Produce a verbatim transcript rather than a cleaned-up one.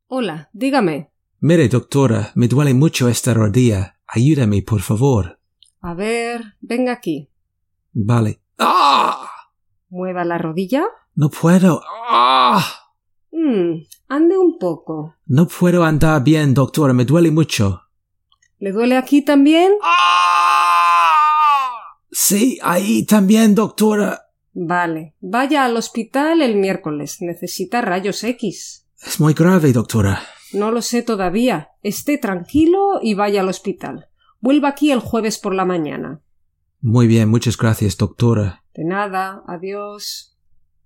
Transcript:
Hola, dígame. Mire, doctora, me duele mucho esta rodilla. Ayúdame, por favor. A ver, venga aquí. Vale. ¡Ah! Mueva la rodilla. No puedo. ¡Ah! Mm, ande un poco. No puedo andar bien, doctora, me duele mucho. ¿Le duele aquí también? ¡Ah! Sí, ahí también, doctora. Vale, vaya al hospital el miércoles. Necesita rayos X. Es muy grave, doctora. No lo sé todavía. Esté tranquilo y vaya al hospital. Vuelva aquí el jueves por la mañana. Muy bien, muchas gracias, doctora. De nada. Adiós.